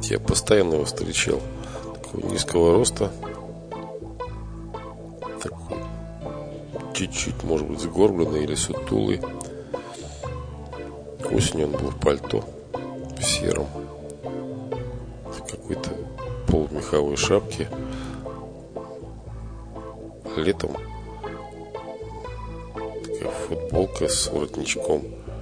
Я постоянно его встречал. Такого низкого роста. Такой чуть-чуть, может быть, сгорбленный или сутулый. Осенью он был в пальто, в сером, в какой-то полумеховой шапке. Летом такая футболка с воротничком,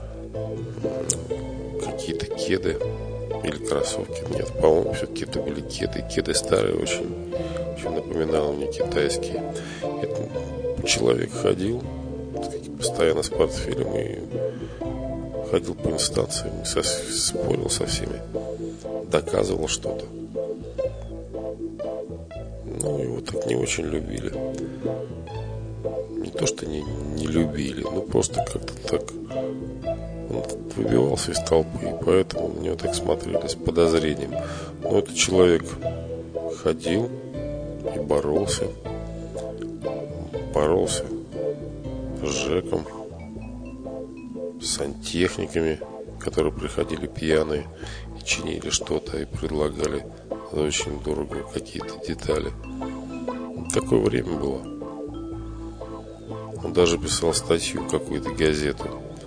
какие-то кеды или кроссовки. Нет, по-моему, все-таки это были кеды. Кеды старые, очень напоминало мне китайские. Этот человек ходил постоянно с портфелем и ходил по инстанциям, спорил со всеми, доказывал что-то. Но его так не очень любили. Не то, что не любили, но просто как-то так он выбивался из толпы, и поэтому на него так смотрели с подозрением. Но этот человек ходил и боролся с ЖЭКом, с сантехниками, которые приходили пьяные и чинили что-то и предлагали за очень дорого какие-то детали. Такое время было. Он даже писал статью в какую-то газету.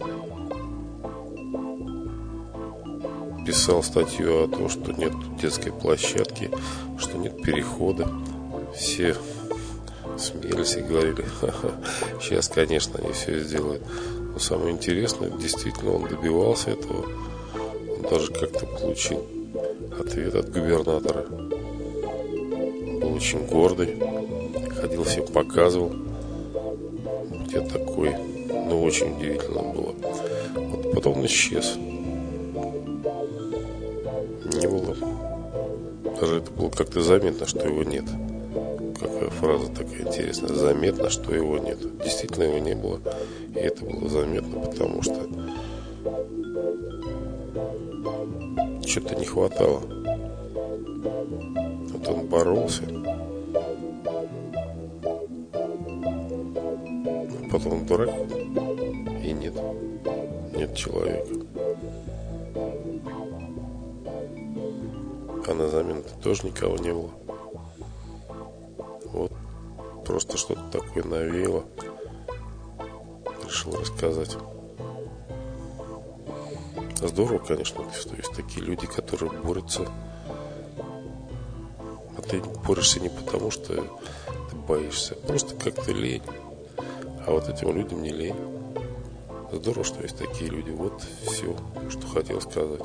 Писал статью о том, что нет детской площадки, что нет перехода. Все смеялись и говорили: ха-ха, сейчас, конечно, они все сделают. Но самое интересное, действительно, он добивался этого. Он даже как-то получил ответ от губернатора. Он был очень гордый. Ходил, всем показывал. Я такой. Ну, очень удивительно было. Вот потом он исчез. Не было. Даже это было как-то заметно, что его нет. Какая фраза такая интересная. Заметно, что его нет. Действительно его не было. И это было заметно, потому что что-то не хватало. Вот он боролся. Потом он дурак. И нет человека. А на замену-то тоже никого не было. Вот просто что-то такое навеяло. Решил рассказать. Здорово, конечно, что есть такие люди, которые борются. А ты борешься не потому, что ты боишься, просто как-то лень. А вот этим людям не лень. Здорово, что есть такие люди. Вот все, что хотел сказать.